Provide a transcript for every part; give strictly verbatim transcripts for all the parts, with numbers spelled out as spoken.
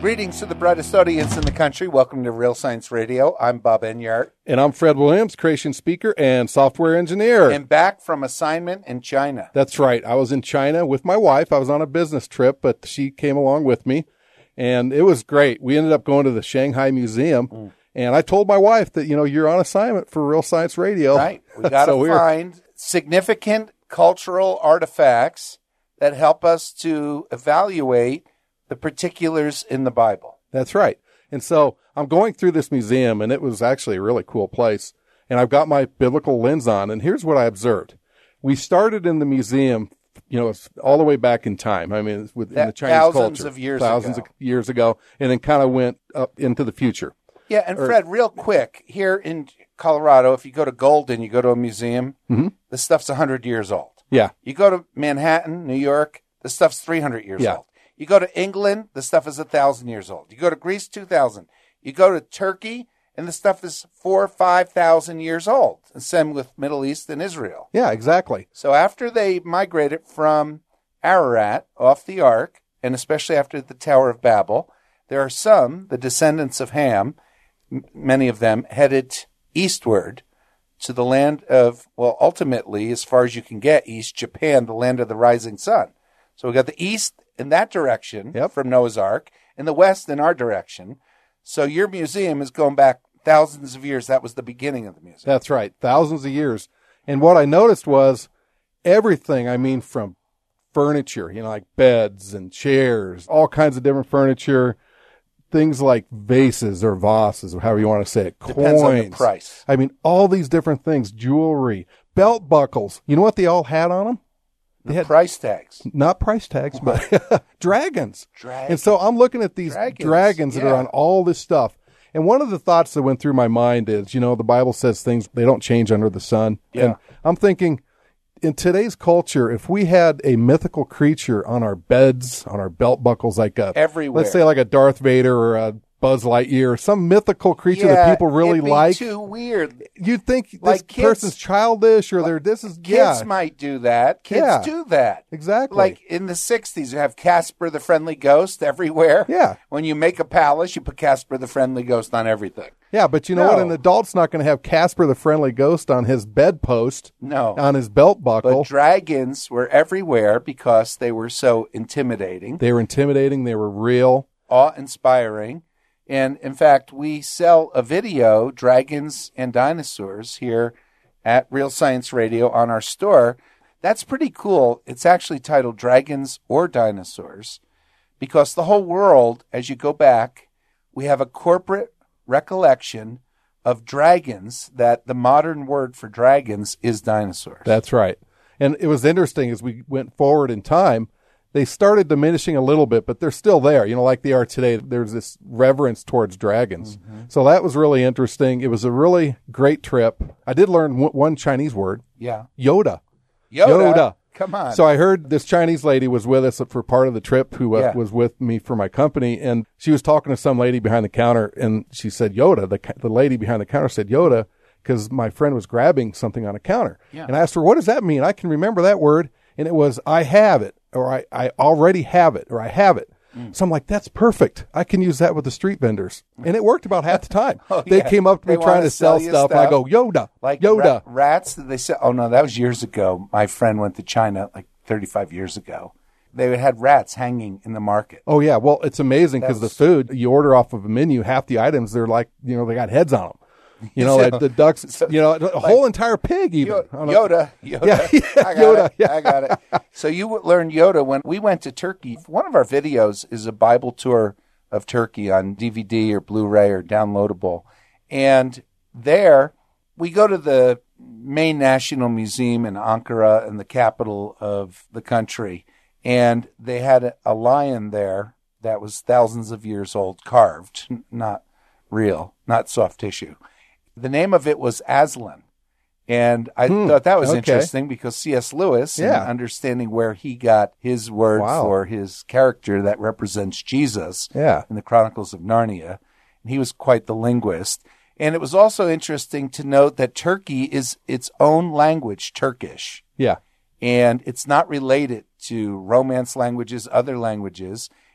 Greetings to the brightest audience in the country. Welcome to Real Science Radio. I'm Bob Enyart. And I'm Fred Williams, creation speaker and software engineer. And back from assignment in China. That's right. I was in China with my wife. I was on a business trip, but she came along with me. And it was great. We ended up going to the Shanghai Museum. Mm. And I told my wife that, you know, you're on assignment for Real Science Radio. Right. We got to so find significant cultural artifacts that help us to evaluate the particulars in the Bible. That's right. And so I'm going through this museum, and it was actually a really cool place. And I've got my biblical lens on, and here's what I observed. We started in the museum, you know, all the way back in time. I mean, within that, the Chinese thousands culture. Thousands of years thousands ago. of years ago, and then kind of went up into the future. Yeah, and or, Fred, real quick, here in Colorado, if you go to Golden, you go to a museum, mm-hmm. the stuff's one hundred years old. Yeah. You go to Manhattan, New York, the stuff's three hundred years yeah. old. You go to England, the stuff is one thousand years old. You go to Greece, two thousand. You go to Turkey, and the stuff is four or five thousand years old. And same with Middle East and Israel. Yeah, exactly. So after they migrated from Ararat off the Ark, and especially after the Tower of Babel, there are some, the descendants of Ham, m- many of them, headed eastward to the land of, well, ultimately, as far as you can get east, Japan, the land of the rising sun. So we got the east in that direction yep. from Noah's Ark, and the west in our direction. So your museum is going back thousands of years. That was the beginning of the museum. That's right, thousands of years. And what I noticed was everything, I mean, from furniture, you know, like beds and chairs, all kinds of different furniture, things like vases or vases, or however you want to say it, Depends coins. on the price. I mean, all these different things, jewelry, belt buckles. You know what they all had on them? They the had price tags. Not price tags, but dragons. Dragons. And so I'm looking at these dragons, dragons that yeah. are on all this stuff. And one of the thoughts that went through my mind is, you know, the Bible says things, they don't change under the sun. Yeah. And I'm thinking, in today's culture, if we had a mythical creature on our beds, on our belt buckles, like a, everywhere, let's say like a Darth Vader or a Buzz Lightyear, or some mythical creature yeah, that people really it'd be like. Too weird. You'd think this like kids, person's childish, or they're this is kids yeah. might do that. Kids yeah, do that exactly. Like in the sixties, you have Casper the Friendly Ghost everywhere. Yeah. When you make a palace, you put Casper the Friendly Ghost on everything. Yeah, but you know no. what? An adult's not going to have Casper the Friendly Ghost on his bedpost. No. On his belt buckle. But dragons were everywhere because they were so intimidating. They were intimidating. They were real. Awe-inspiring. And, in fact, we sell a video, Dragons and Dinosaurs, here at Real Science Radio on our store. That's pretty cool. It's actually titled Dragons or Dinosaurs because the whole world, as you go back, we have a corporate recollection of dragons that the modern word for dragons is dinosaurs. That's right. And it was interesting as we went forward in time, they started diminishing a little bit, but they're still there. You know, like they are today, there's this reverence towards dragons. Mm-hmm. So that was really interesting. It was a really great trip. I did learn w- one Chinese word. Yeah. Yoda. Yoda. Yoda. Come on. So I heard this Chinese lady was with us for part of the trip who uh, yeah. was with me for my company, and she was talking to some lady behind the counter, and she said Yoda. The, the lady behind the counter said Yoda because my friend was grabbing something on a counter. Yeah. And I asked her, what does that mean? I can remember that word, and it was I have it. Or I, I already have it, or I have it. Mm. So I'm like, that's perfect. I can use that with the street vendors. And it worked about half the time. oh, they yeah. came up to me they trying to sell, sell stuff, stuff, and I go, Yoda, like Yoda. Ra- rats, did they sell? Oh, no, that was years ago. My friend went to China like thirty-five years ago. They had rats hanging in the market. Oh, yeah. Well, it's amazing because was... the food, you order off of a menu, half the items, they're like, you know, they got heads on them. You know, so, like the ducks, so, you know, a like, whole entire pig even. Yoda, Yoda. Yeah, yeah, I got Yoda, it. yeah. I got it. So you learned Yoda when we went to Turkey. One of our videos is a Bible tour of Turkey on D V D or Blu-ray or downloadable. And there we go to the main national museum in Ankara, in the capital of the country. And they had a, a lion there that was thousands of years old, carved, not real, not soft tissue. The name of it was Aslan. And I hmm, thought that was okay. interesting because C S. Lewis, yeah. and understanding where he got his word wow. for his character that represents Jesus yeah. in the Chronicles of Narnia, and he was quite the linguist. And it was also interesting to note that Turkey is its own language, Turkish. Yeah. And it's not related to Romance languages, other languages.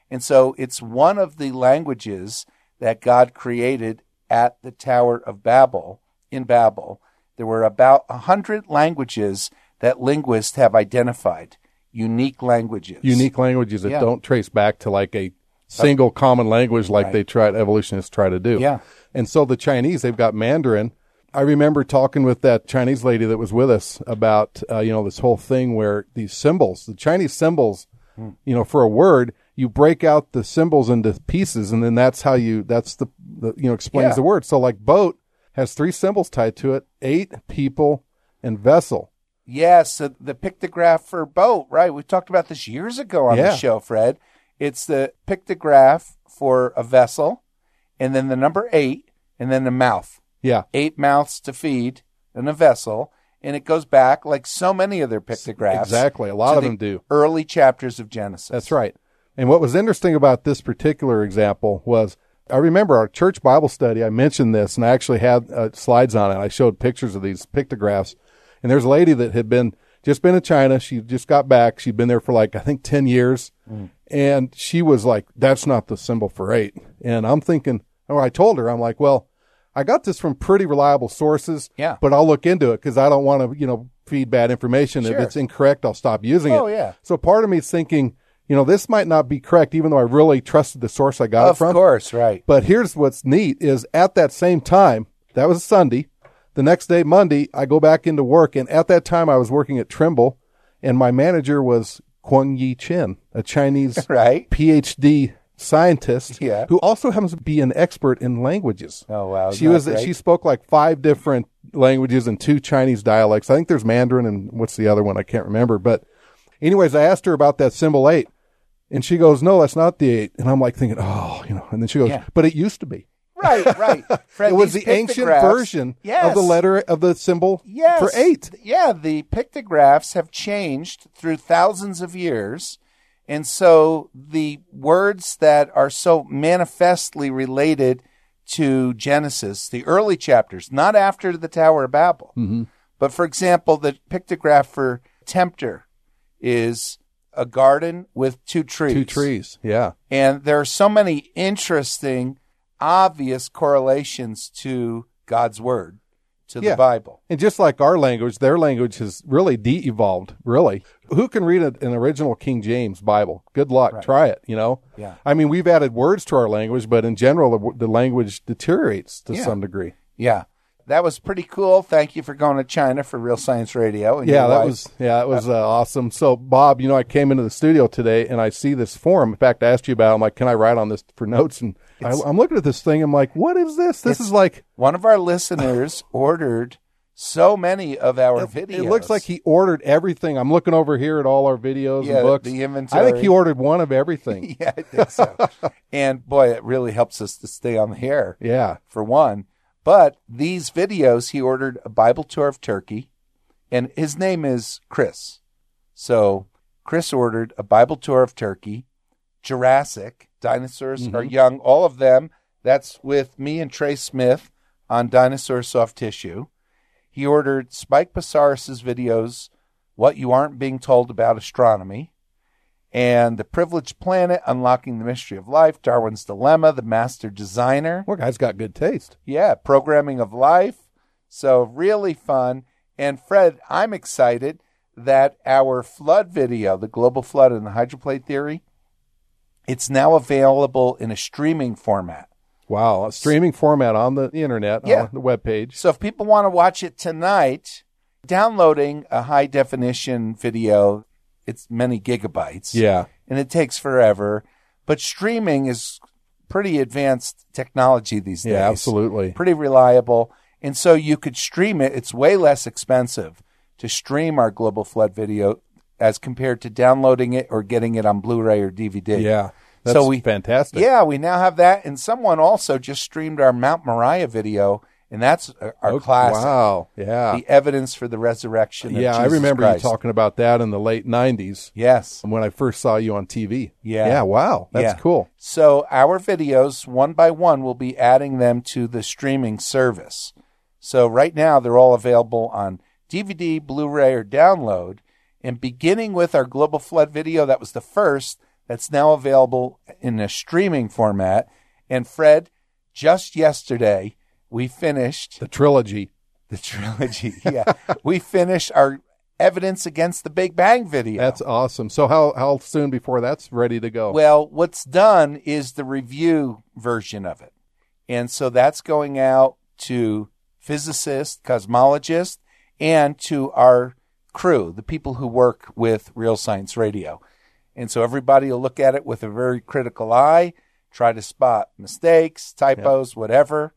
And so it's one of the languages that God created at the Tower of Babel, in Babel. There were about a hundred languages that linguists have identified, unique languages. Unique languages that Yeah. don't trace back to like a single common language like Right. they tried, evolutionists try to do. Yeah. And so the Chinese, they've got Mandarin. I remember talking with that Chinese lady that was with us about, uh, you know, this whole thing where these symbols, the Chinese symbols, Hmm. you know, for a word, you break out the symbols into pieces, and then that's how you, that's the, the you know, explains Yeah. the word. So like boat has three symbols tied to it, eight, people, and vessel. Yes, so the pictograph for boat, right? We talked about this years ago on Yeah. the show, Fred. It's the pictograph for a vessel, and then the number eight, and then the mouth. Yeah. Eight mouths to feed in a vessel, and it goes back like so many of their pictographs. Exactly. A lot to of the them do. Early chapters of Genesis. That's right. And what was interesting about this particular example was, I remember our church Bible study, I mentioned this, and I actually had uh, slides on it. I showed pictures of these pictographs. And there's a lady that had been, just been in China. She just got back. She'd been there for like, I think, ten years. Mm. And she was like, that's not the symbol for eight. And I'm thinking, or I told her, I'm like, well, I got this from pretty reliable sources, Yeah. but I'll look into it because I don't want to, you know, feed bad information. Sure. If it's incorrect, I'll stop using Oh, it. yeah. So part of me is thinking, you know, this might not be correct, even though I really trusted the source I got Of it from. course, right. But here's what's neat is at that same time, that was Sunday. The next day, Monday, I go back into work. And at that time, I was working at Trimble, and my manager was Kwang Yi Chin, a Chinese Right. P H D scientist Yeah. who also happens to be an expert in languages. Oh, wow. She Isn't was that great? she spoke like five different languages and two Chinese dialects. I think there's Mandarin and what's the other one? I can't remember. But anyways, I asked her about that symbol eight, and she goes, "No, that's not the eight." And I'm like thinking, "Oh, you know." And then she goes, Yeah. "But it used to be. Right, right. Fred, It was these the ancient pictographs- version Yes. of the letter of the symbol Yes. for eight." Yeah, the pictographs have changed through thousands of years. And so the words that are so manifestly related to Genesis, the early chapters, not after the Tower of Babel, Mm-hmm. but for example, the pictograph for tempter is a garden with two trees. Two trees. Yeah. And there are so many interesting, obvious correlations to God's word, to Yeah. the Bible. And just like our language, their language has really de-evolved, really. Who can read a, an original King James Bible? Good luck. Right. Try it, you know? Yeah. I mean, we've added words to our language, but in general, the, the language deteriorates to Yeah. some degree. Yeah. That was pretty cool. Thank you for going to China for Real Science Radio. And Yeah, your that wife. was yeah, that was uh, awesome. So, Bob, you know, I came into the studio today and I see this form. In fact, I asked you about it. I'm like, can I write on this for notes? And I, I'm looking at this thing. I'm like, what is this? This is like One of our listeners ordered so many of our videos. It looks like he ordered everything. I'm looking over here at all our videos Yeah, and books. the inventory. I think he ordered one of everything. Yeah, I think so. And boy, it really helps us to stay on the air, Yeah. for one. But these videos, he ordered a Bible tour of Turkey, and his name is Chris. So Chris ordered a Bible tour of Turkey, Jurassic, dinosaurs are young, all of them. That's with me and Trey Smith on Dinosaur Soft Tissue. He ordered Spike Pasaris's videos, What You Aren't Being Told About Astronomy, and The Privileged Planet, Unlocking the Mystery of Life, Darwin's Dilemma, The Master Designer. Well, guy's got good taste. Yeah, Programming of Life. So really fun. And Fred, I'm excited that our flood video, the global flood and the hydroplate theory, it's now available in a streaming format. Wow. A streaming format on the internet, Yeah. on the webpage. So if people want to watch it tonight, downloading a high definition video, it's many gigabytes. Yeah. And it takes forever. But streaming is pretty advanced technology these days. Yeah, absolutely. Pretty reliable. And so you could stream it. It's way less expensive to stream our global flood video as compared to downloading it or getting it on Blu-ray or D V D. Yeah. That's So we- fantastic. Yeah, we now have that. And someone also just streamed our Mount Moriah video, and that's our Oh, classic. Wow. Yeah. The evidence for the resurrection of Yeah, I Jesus remember Christ. you talking about that in the late nineties Yes. when I first saw you on T V. Yeah. Yeah, wow. That's Yeah. cool. So our videos, one by one, we'll be adding them to the streaming service. So right now, they're all available on D V D, Blu-ray, or download. And beginning with our global flood video, that was the first. that's now available in a streaming format. And Fred, just yesterday, we finished The trilogy. the trilogy. Yeah, we finished our evidence against the Big Bang video. That's awesome. So how, how soon before that's ready to go? Well, what's done is the review version of it. And so that's going out to physicists, cosmologists, and to our crew, the people who work with Real Science Radio. And so everybody will look at it with a very critical eye, try to spot mistakes, typos, yep. whatever.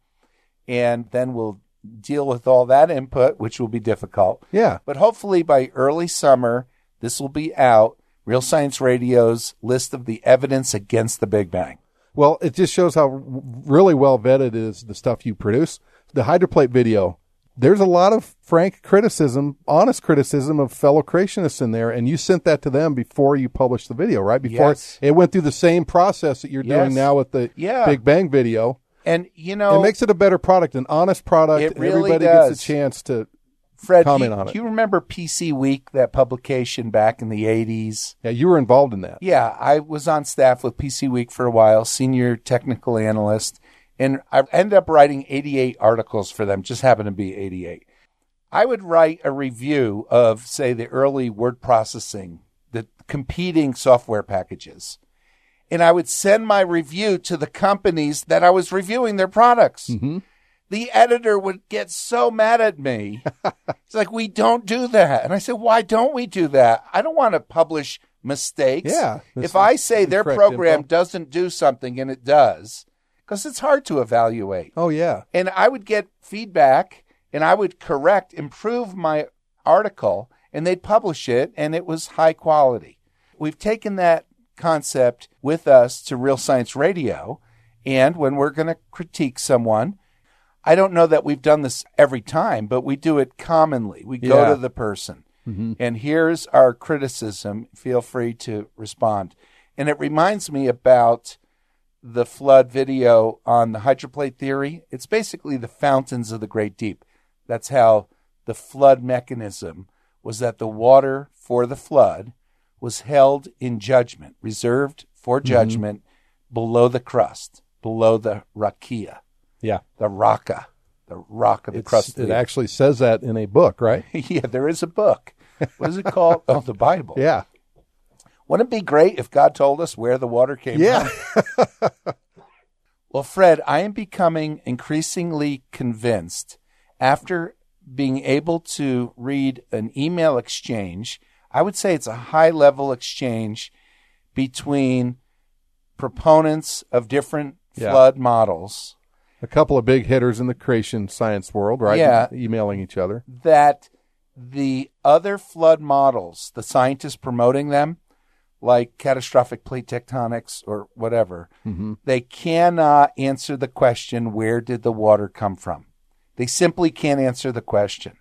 And then we'll deal with all that input, which will be difficult. Yeah. But hopefully by early summer, this will be out, Real Science Radio's list of the evidence against the Big Bang. Well, it just shows how really well vetted is the stuff you produce. The hydroplate video, there's a lot of frank criticism, honest criticism of fellow creationists in there, and you sent that to them before you published the video, right? Before yes. it went through the same process that you're yes. doing now with the yeah. Big Bang video. And, you know, it makes it a better product, an honest product. It really Everybody does. gets a chance to Fred, comment do you, on it. Do you remember P C Week, that publication back in the eighties? Yeah, you were involved in that. Yeah, I was on staff with P C Week for a while, senior technical analyst, and I ended up writing eighty-eight articles for them, just happened to be eighty-eight. I would write a review of, say, the early word processing, the competing software packages. And I would send my review to the companies that I was reviewing their products. Mm-hmm. The editor would get so mad at me. It's like, we don't do that. And I said, why don't we do that? I don't want to publish mistakes. Yeah. If I say their program info. doesn't do something and it does, because it's hard to evaluate. Oh, yeah. And I would get feedback and I would correct, improve my article, and they'd publish it, and it was high quality. We've taken that concept with us to Real Science Radio, and when we're going to critique someone, I don't know that we've done this every time, but we do it commonly. We go yeah. to the person, mm-hmm. and here's our criticism. Feel free to respond. And it reminds me about the flood video on the hydroplate theory. It's basically the fountains of the great deep. That's how the flood mechanism was, that the water for the flood was held in judgment, reserved for judgment mm-hmm. below the crust, below the rakia. Yeah. The raka, the rock of the it's, crust. It actually says that in a book, right? Yeah, there is a book. What is it called? Oh, the Bible. Yeah. Wouldn't it be great if God told us where the water came yeah. from? Well, Fred, I am becoming increasingly convinced after being able to read an email exchange. I would say it's a high-level exchange between proponents of different yeah. flood models. A couple of big hitters in the creation science world, right? Yeah. Emailing each other. That the other flood models, the scientists promoting them, like catastrophic plate tectonics or whatever, mm-hmm. they cannot answer the question, where did the water come from? They simply can't answer the question.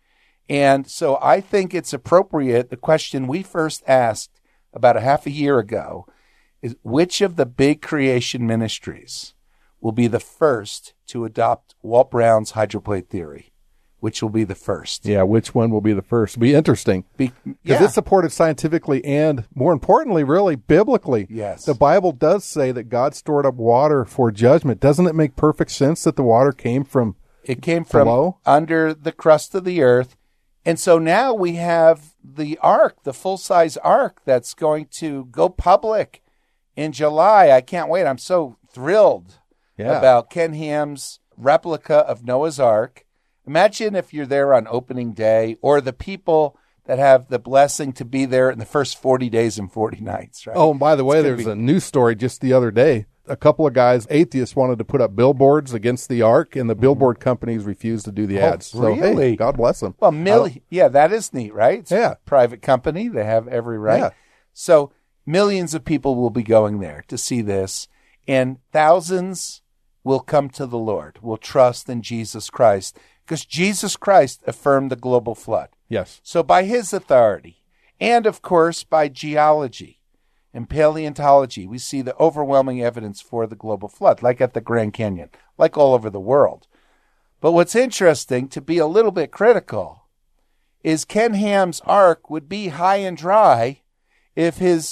And so I think it's appropriate, the question we first asked about a half a year ago is, which of the big creation ministries will be the first to adopt Walt Brown's hydroplate theory? Which will be the first? Yeah, which one will be the first? It'll be interesting. Because yeah. it's supported scientifically and, more importantly, really biblically. Yes. The Bible does say that God stored up water for judgment. Doesn't it make perfect sense that the water came from It came from below? Under the crust of the earth. And so now we have the ark, the full-size ark that's going to go public in July. I can't wait. I'm so thrilled yeah. about Ken Ham's replica of Noah's Ark. Imagine if you're there on opening day, or the people that have the blessing to be there in the first forty days and forty nights, right? Oh, and by the way, there's be- a news story just the other day. A couple of guys, atheists, wanted to put up billboards against the ark, and the billboard companies refused to do the Oh, ads. So, really? hey, God bless them. Well, mil- yeah, that is neat, right? It's Yeah. a private company. They have every right. Yeah. So millions of people will be going there to see this, and thousands will come to the Lord, will trust in Jesus Christ, because Jesus Christ affirmed the global flood. Yes. So by his authority, and of course by geology and paleontology, we see the overwhelming evidence for the global flood, like at the Grand Canyon, like all over the world. But what's interesting, to be a little bit critical, is Ken Ham's ark would be high and dry if his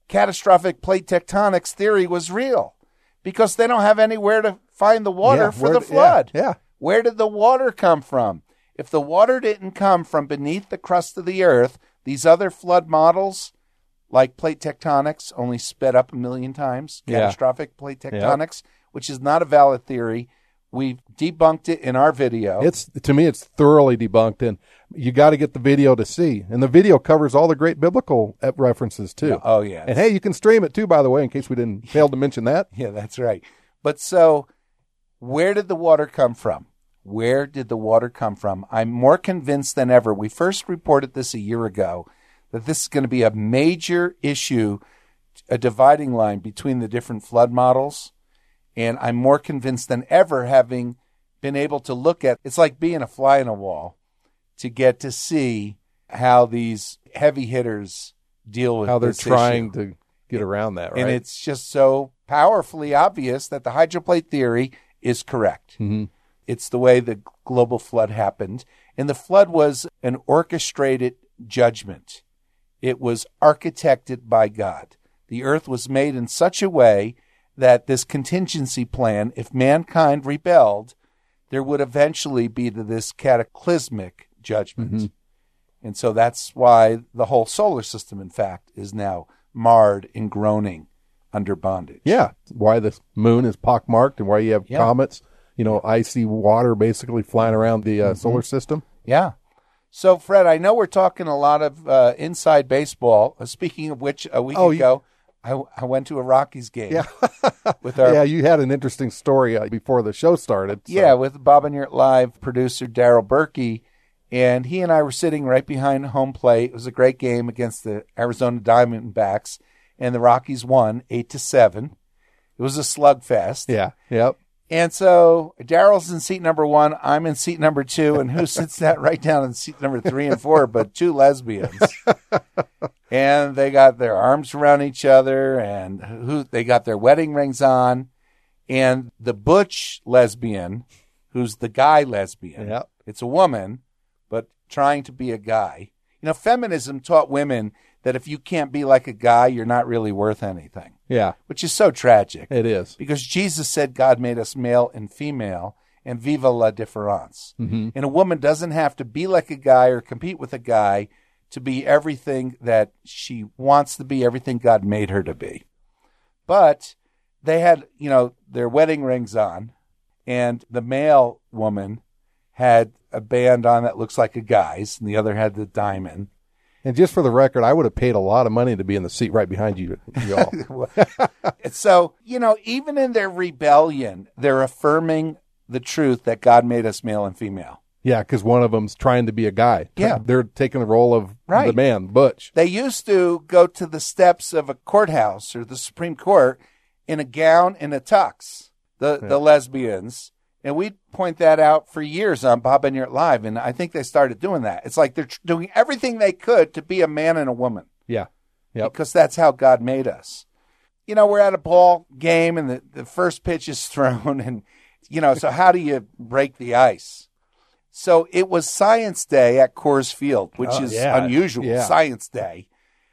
catastrophic plate tectonics theory was real, because they don't have anywhere to find the water Yeah, for where the d- flood. Yeah, yeah. Where did the water come from? If the water didn't come from beneath the crust of the earth, these other flood models, like plate tectonics, only sped up a million times, Yeah. catastrophic plate tectonics, which is not a valid theory. We debunked it in our video. It's to me, it's thoroughly debunked, and you got to get the video to see. And the video covers all the great biblical ep- references too. Oh, yeah. And hey, you can stream it too, by the way, in case we didn't fail to mention that. Yeah, that's right. But so, where did the water come from? Where did the water come from? I'm more convinced than ever. We first reported this a year ago, that this is going to be a major issue, a dividing line between the different flood models. And I'm more convinced than ever, having been able to look at, it's like being a fly in a wall, to get to see how these heavy hitters deal with How they're this trying issue. to get around that, right? And it's just so powerfully obvious that the hydroplate theory is correct. Mhm. It's the way the global flood happened. And the flood was an orchestrated judgment. It was architected by God. The earth was made in such a way that this contingency plan, if mankind rebelled, there would eventually be this cataclysmic judgment. Mm-hmm. And so that's why the whole solar system, in fact, is now marred and groaning under bondage. Yeah, why the moon is pockmarked and why you have Yeah. comets, you know, icy water basically flying around the uh, Mm-hmm. solar system. Yeah. So, Fred, I know we're talking a lot of uh, inside baseball. Uh, speaking of which, a week Oh, you- ago, I, I went to a Rockies game. Yeah. with our Yeah, you had an interesting story uh, before the show started. so- Yeah, with Bob and Your Live producer Daryl Berkey, and he and I were sitting right behind home plate. It was a great game against the Arizona Diamondbacks, and the Rockies won eight to seven. It was a slugfest. Yeah, yep. And so Daryl's in seat number one, I'm in seat number two, and who sits that right down in seat number three and four but two lesbians. And they got their arms around each other, and who they got their wedding rings on. And the butch lesbian, who's the guy lesbian, Yep. it's a woman, but trying to be a guy. You know, feminism taught women that if you can't be like a guy, you're not really worth anything, Yeah, which is so tragic. it is. Because Jesus said God made us male and female, and viva la difference. Mm-hmm. And a woman doesn't have to be like a guy or compete with a guy to be everything that she wants to be, everything God made her to be. But they had, you know, their wedding rings on, and the male woman had a band on that looks like a guy's, and the other had the diamond. And just for the record, I would have paid a lot of money to be in the seat right behind you, y'all. So, you know, even in their rebellion, they're affirming the truth that God made us male and female. Yeah, because one of them's trying to be a guy. Yeah. They're taking the role of Right. the man, Butch. They used to go to the steps of a courthouse or the Supreme Court in a gown and a tux, the, the lesbians. And we'd point that out for years on Bob and Your Live. And I think they started doing that. It's like they're tr- doing everything they could to be a man and a woman. Yeah. Yep. Because that's how God made us. You know, we're at a ball game and the, the first pitch is thrown. And, you know, so how do you break the ice? So it was Science Day at Coors Field, which Oh, is yeah. unusual, Yeah. Science Day.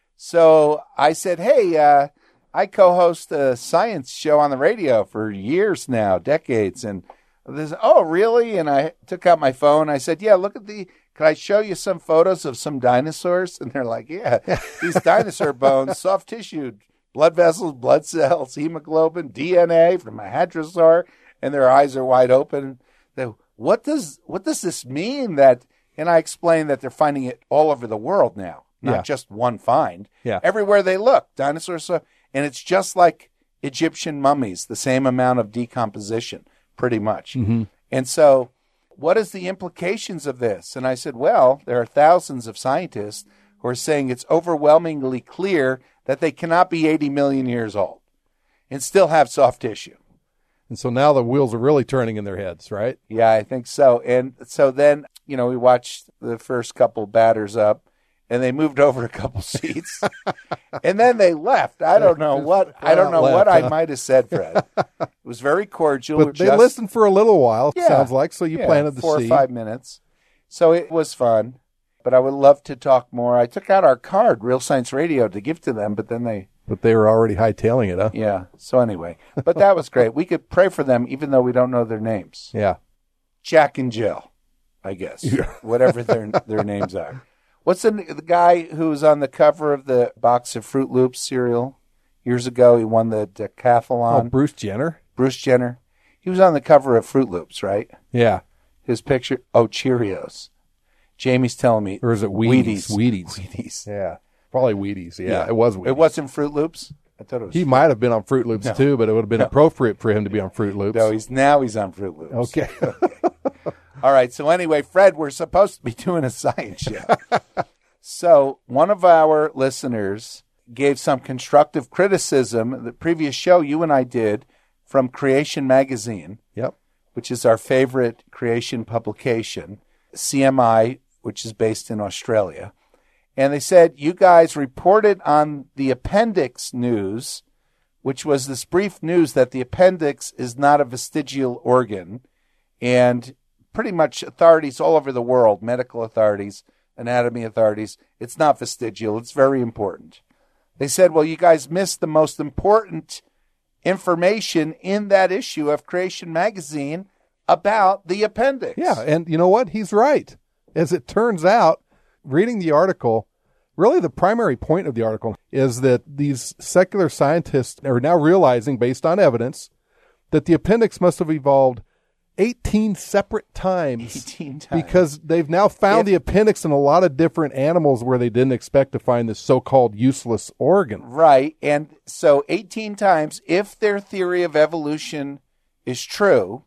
So I said, hey, uh, I co-host a science show on the radio for years now, decades. And this, oh, really? And I took out my phone. I said, yeah, look at the, can I show you some photos of some dinosaurs? And they're like, yeah, these dinosaur bones, soft tissue, blood vessels, blood cells, hemoglobin, D N A from a hadrosaur. And their eyes are wide open. They, what does what does this mean? That, and I explained that they're finding it all over the world now, not Yeah. just one find. Yeah. Everywhere they look, dinosaurs. are- And it's just like Egyptian mummies, the same amount of decomposition, pretty much. Mm-hmm. And so, what is the implications of this? And I said, well, there are thousands of scientists who are saying it's overwhelmingly clear that they cannot be eighty million years old and still have soft tissue. And so now the wheels are really turning in their heads, right? Yeah, I think so. And so then, you know, we watched the first couple batters up, and they moved over a couple seats, and then they left. I don't know what I don't know Left, what I huh? might have said, Fred. It was very cordial. But they just- listened for a little while, it Yeah. sounds like, so you yeah, planted the four seed. or five minutes. So it was fun, but I would love to talk more. I took out our card, Real Science Radio, to give to them, but then they But they were already hightailing it, huh? Yeah. So anyway, but that was great. We could pray for them even though we don't know their names. Yeah. Jack and Jill, I guess. Whatever their their names are. What's the, the guy who was on the cover of the box of Fruit Loops cereal years ago? He won the decathlon. Oh, Bruce Jenner? Bruce Jenner. He was on the cover of Fruit Loops, right? Yeah. His picture. Oh, Cheerios. Jamie's telling me. Or is it Wheaties? Wheaties. Wheaties. Wheaties. Yeah. Probably Wheaties. Yeah, Yeah. it was Wheaties. It wasn't Fruit Loops? I thought it was. He might have been on Fruit Loops No. too, but it would have been No. appropriate for him to be on Fruit Loops. No, he's now he's on Fruit Loops. Okay. All right. So anyway, Fred, we're supposed to be doing a science show. So one of our listeners gave some constructive criticism. The previous show you and I did from Creation Magazine, Yep. which is our favorite creation publication, C M I, which is based in Australia. And they said, you guys reported on the appendix news, which was this brief news that the appendix is not a vestigial organ. And pretty much authorities all over the world, medical authorities, anatomy authorities, it's not vestigial. It's very important. They said, well, you guys missed the most important information in that issue of Creation Magazine about the appendix. Yeah, and you know what? He's right. As it turns out, reading the article, really the primary point of the article is that these secular scientists are now realizing, based on evidence, that the appendix must have evolved eighteen separate times. eighteen times. Because they've now found If- the appendix in a lot of different animals where they didn't expect to find this so-called useless organ. Right. And so eighteen times, if their theory of evolution is true,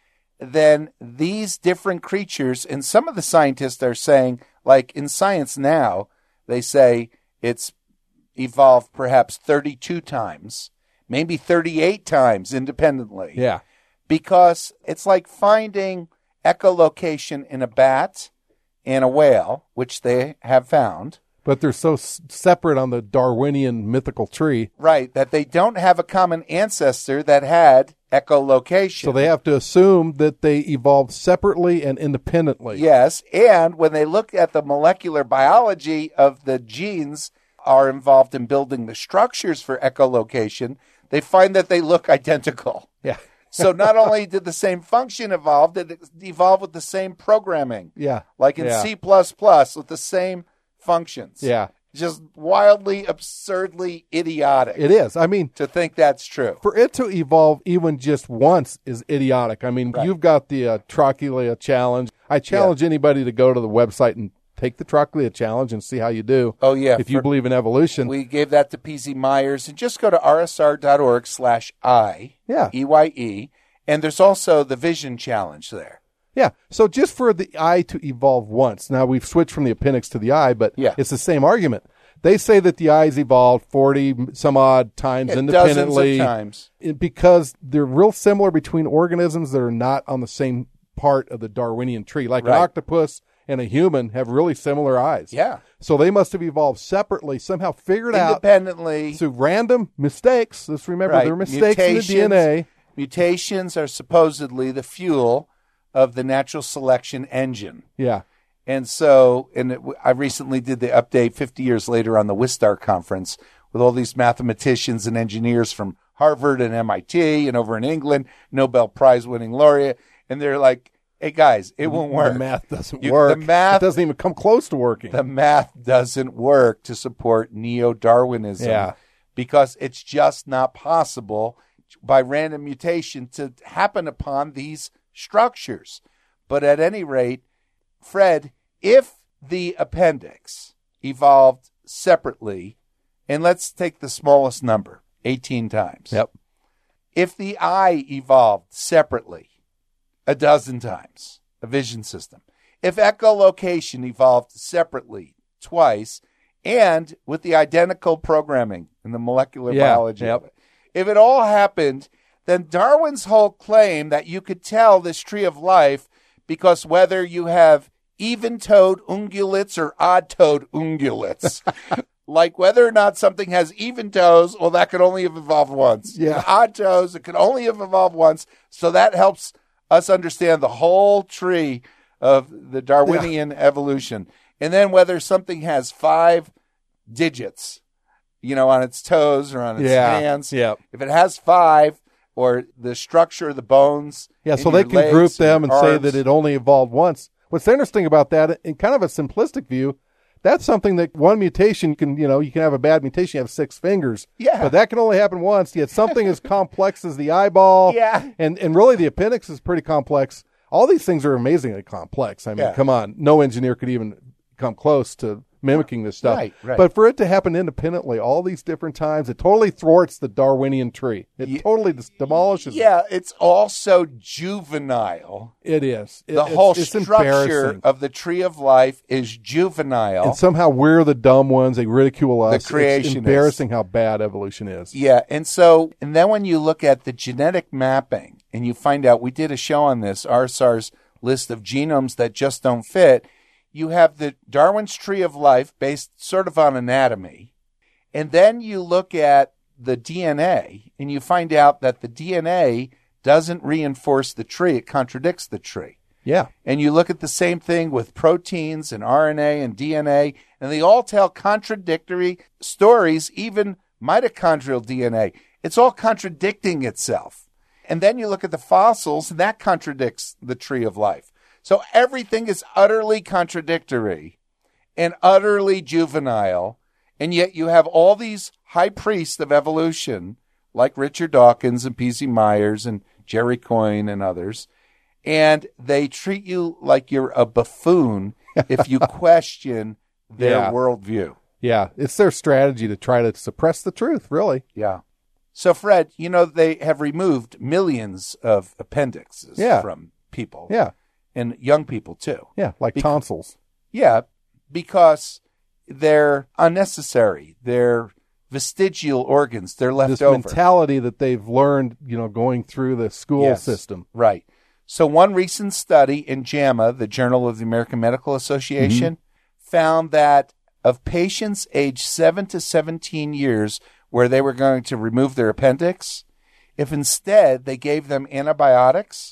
then these different creatures, and some of the scientists are saying, like in Science Now, they say it's evolved perhaps thirty-two times, maybe thirty-eight times independently. Yeah. Because it's like finding echolocation in a bat and a whale, which they have found. But they're so s- separate on the Darwinian mythical tree. Right, that they don't have a common ancestor that had echolocation. So they have to assume that they evolved separately and independently. Yes, and when they look at the molecular biology of the genes are involved in building the structures for echolocation, they find that they look identical. Yeah. So not only did the same function evolve, did it evolve with the same programming. Yeah. Like in Yeah. C plus plus with the same functions. Yeah. Just wildly, absurdly idiotic It is. I mean, to think that's true. for it to evolve even just once is idiotic. I mean, Right. you've got the uh, Trochlea Challenge. I challenge anybody to go to the website and take the Trochlea Challenge and see how you do. Oh, yeah. If you For- believe in evolution. We gave that to P Z Myers. And just go to rsr.org slash I, Yeah. E Y E. And there's also the Vision Challenge there. Yeah. So just for the eye to evolve once. Now we've switched from the appendix to the eye, but Yeah. it's the same argument. They say that the eyes evolved forty some odd times Yeah, independently dozens of times. it- because they're real similar between organisms that are not on the same part of the Darwinian tree. Like Right. an octopus and a human have really similar eyes. Yeah. So they must have evolved separately, somehow figured out Independently. through random mistakes. Let's remember Right. there are mistakes in the D N A. Mutations are supposedly the fuel of the natural selection engine. Yeah. And so, and it, I recently did the update fifty years later on the Wistar conference with all these mathematicians and engineers from Harvard and M I T and over in England, Nobel Prize winning laureate. And they're like, hey guys, it won't work. The math doesn't You- work. the math- it doesn't even come close to working. The math doesn't work to support neo-Darwinism. Yeah. Because it's just not possible by random mutation to happen upon these structures. But at any rate, Fred, if the appendix evolved separately, and let's take the smallest number, eighteen times. Yep. If the eye evolved separately, a dozen times, a vision system. If echolocation evolved separately twice, and with the identical programming in the molecular Yeah, biology yep. of it, if it all happened, then Darwin's whole claim that you could tell this tree of life because whether you have even-toed ungulates or odd-toed ungulates, like whether or not something has even toes, well, that could only have evolved once. Yeah. Odd toes, it could only have evolved once. So that helps us understand the whole tree of the Darwinian evolution. And then whether something has five digits, you know, on its toes or on its Yeah. hands. Yeah. If it has five, or the structure of the bones. Yeah, in so they your can legs group them and your say arms. that it only evolved once. What's interesting about that, in kind of a simplistic view, that's something that one mutation can, you know, you can have a bad mutation, you have six fingers. Yeah. But that can only happen once. Yet something as complex as the eyeball. Yeah. And, and really the appendix is pretty complex. All these things are amazingly complex. I mean, Yeah. come on. No engineer could even come close to mimicking this stuff. Right, right. But for it to happen independently all these different times, it totally thwarts the Darwinian tree. It Ye- totally dis- demolishes it. Yeah, it's also juvenile. It is. It- The it's- whole it's structure embarrassing. of the tree of life is juvenile. And somehow we're the dumb ones. They ridicule us. The creationists. It's embarrassing how bad evolution is. Yeah, and so, and then when you look at the genetic mapping and you find out, we did a show on this, R S A R's list of genomes that just don't fit, you have the Darwin's tree of life based sort of on anatomy, and then you look at the D N A and you find out that the D N A doesn't reinforce the tree, it contradicts the tree. Yeah. And you look at the same thing with proteins and R N A and D N A, and they all tell contradictory stories, even mitochondrial D N A. It's all contradicting itself. And then you look at the fossils, and that contradicts the tree of life. So everything is utterly contradictory and utterly juvenile, and yet you have all these high priests of evolution, like Richard Dawkins and P Z Myers and Jerry Coyne and others, and they treat you like you're a buffoon if you question their Yeah. worldview. Yeah. It's their strategy to try to suppress the truth, really. Yeah. So, Fred, you know, they have removed millions of appendixes Yeah. from people. Yeah. And young people, too. Yeah. Like Bec- tonsils. Yeah, because they're unnecessary. They're vestigial organs. They're left This over. mentality that they've learned, you know, going through the school Yes. system. Right. So one recent study in JAMA, the Journal of the American Medical Association, Mm-hmm. found that of patients aged seven to seventeen years where they were going to remove their appendix, if instead they gave them antibiotics,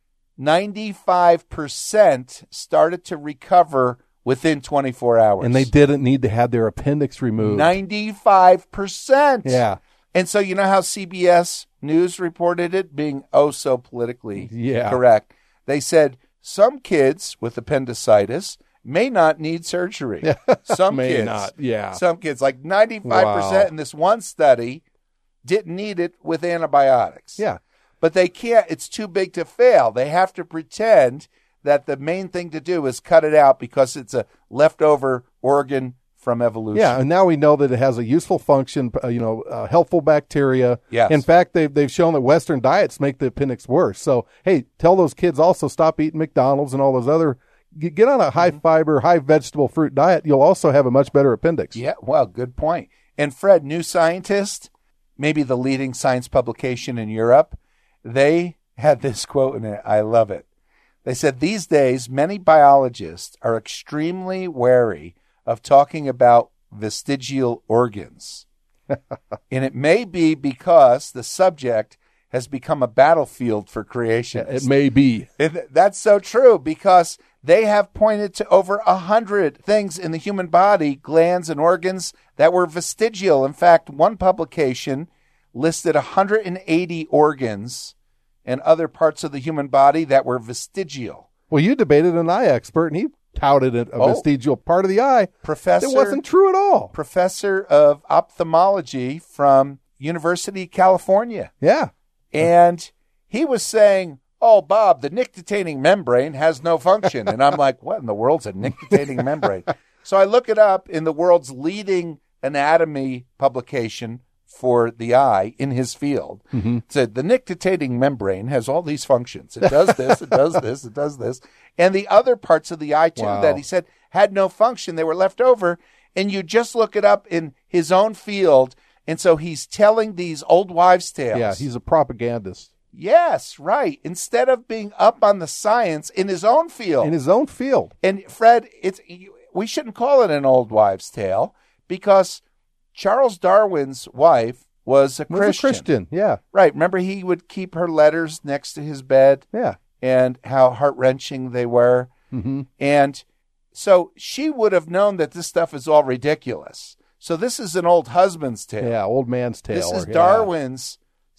ninety-five percent started to recover within twenty-four hours. And they didn't need to have their appendix removed. ninety-five percent. Yeah. And so you know how C B S News reported it being oh so politically Yeah. correct? They said some kids with appendicitis may not need surgery. Some May kids. not, yeah. Some kids, like ninety-five percent Wow. in this one study, didn't need it with antibiotics. Yeah. But they can't, it's too big to fail. They have to pretend that the main thing to do is cut it out because it's a leftover organ from evolution. Yeah, and now we know that it has a useful function, uh, you know, uh, helpful bacteria. Yes. In fact, they've, they've shown that Western diets make the appendix worse. So, hey, tell those kids also stop eating McDonald's and all those other, get, get on a high fiber, high vegetable fruit diet. You'll also have a much better appendix. Yeah, well, good point. And Fred, New Scientist, maybe the leading science publication in Europe, they had this quote in it. I love it. They said, these days, many biologists are extremely wary of talking about vestigial organs. And it may be because the subject has become a battlefield for creation. It may be. And that's so true because they have pointed to over a hundred things in the human body, glands and organs that were vestigial. In fact, one publication listed one hundred eighty organs and other parts of the human body that were vestigial. Well, you debated an eye expert, and he touted a, a Oh. vestigial part of the eye. Professor, It wasn't true at all. professor of ophthalmology from University of California. Yeah. And he was saying, oh, Bob, the nictitating membrane has no function. And I'm like, what in the world's a nictitating membrane? So I look it up in the world's leading anatomy publication for the eye in his field. Mm-hmm. It said the nictitating membrane has all these functions. It does this, it does this, it does this. And the other parts of the eye, too, Wow. that he said had no function. They were left over. And you just look it up in his own field. And so he's telling these old wives' tales. Yeah, he's a propagandist. Yes, right. Instead of being up on the science in his own field. In his own field. And Fred, it's we shouldn't call it an old wives' tale because Charles Darwin's wife was a Was Christian. a Christian, yeah. Right. Remember he would keep her letters next to his bed Yeah. and how heart-wrenching they were. Mm-hmm. And so she would have known that this stuff is all ridiculous. So this is an old husband's tale. Yeah, old man's tale. This is or- yeah. Darwin's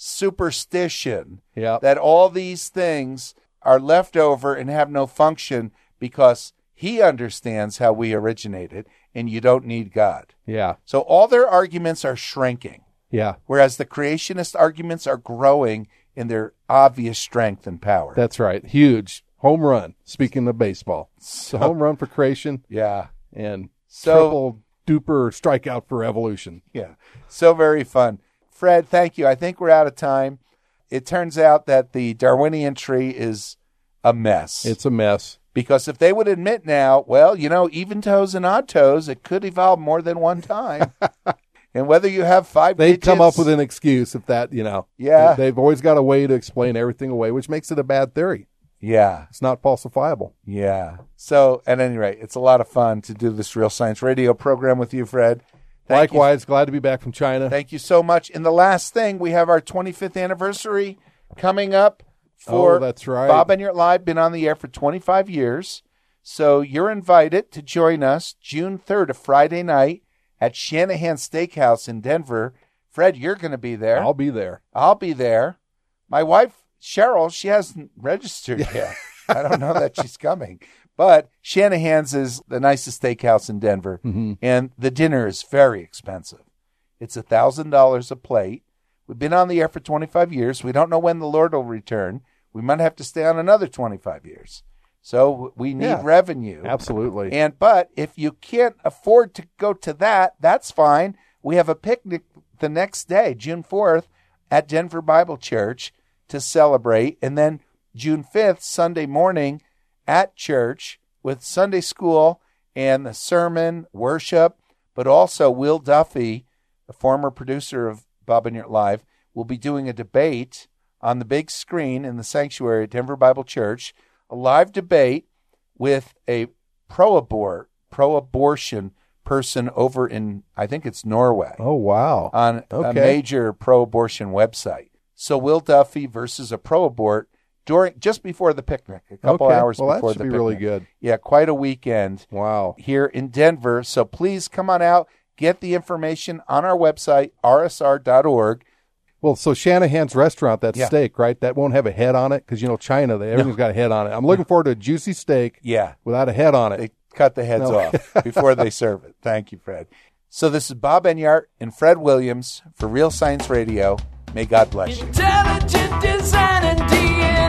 superstition Yeah. that all these things are left over and have no function because he understands how we originated and you don't need God. Yeah. So all their arguments are shrinking, Yeah. whereas the creationist arguments are growing in their obvious strength and power. That's right. Huge home run. Speaking of baseball, it's a home run for creation yeah. and So- triple duper strikeout for evolution. Yeah. So very fun. Fred, thank you. I think we're out of time. It turns out that the Darwinian tree is a mess. It's a mess. Because if they would admit now, well, you know, even toes and odd toes, it could evolve more than one time. And whether you have five They'd digits, come up with an excuse if that, you know. Yeah. They- They've always got a way to explain everything away, which makes it a bad theory. Yeah. It's not falsifiable. Yeah. So at any rate, it's a lot of fun to do this Real Science Radio program with you, Fred. Thank you. Likewise, glad to be back from China. Thank you so much. And the last thing, we have our twenty-fifth anniversary coming up for Oh, that's right. Bob and Your Live, been on the air for twenty-five years. So you're invited to join us June third, a Friday night at Shanahan Steakhouse in Denver. Fred, you're going to be there. I'll be there. I'll be there. My wife, Cheryl, she hasn't registered yet. I don't know that she's coming. But Shanahan's is the nicest steakhouse in Denver, Mm-hmm. and the dinner is very expensive. It's one thousand dollars a plate. We've been on the air for twenty-five years. We don't know when the Lord will return. We might have to stay on another twenty-five years. So we need Yeah. revenue. Absolutely. And but if you can't afford to go to that, that's fine. We have a picnic the next day, June fourth, at Denver Bible Church to celebrate. And then June fifth, Sunday morning at church with Sunday school and the sermon, worship, but also Will Duffy, the former producer of Bob and Your Live, will be doing a debate on the big screen in the sanctuary at Denver Bible Church, a live debate with a pro-abort, pro-abortion person over in, I think it's Norway, Oh, wow. on a Okay. major pro-abortion website. So Will Duffy versus a pro-abort during just before the picnic, a couple Okay. hours well, before that should the be picnic. really good. Yeah, quite a weekend Wow. here in Denver. So please come on out, get the information on our website, r s r dot org. Well, so Shanahan's restaurant, that Yeah. steak, right? That won't have a head on it because, you know, China, they, everything's got a head on it. I'm looking forward to a juicy steak Yeah, without a head on it. they cut the heads No. off before they serve it. Thank you, Fred. So this is Bob Enyart and Fred Williams for Real Science Radio. May God bless you. Intelligent design and D N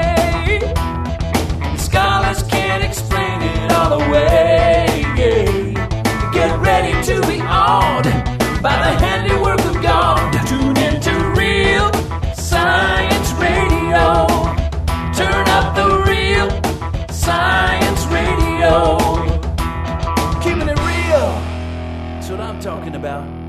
A. Scholars can't explain it all away. Get ready to be awed by the handiwork of God. Tune into Real Science Radio. Turn up the Real Science Radio. Keeping it real. That's what I'm talking about.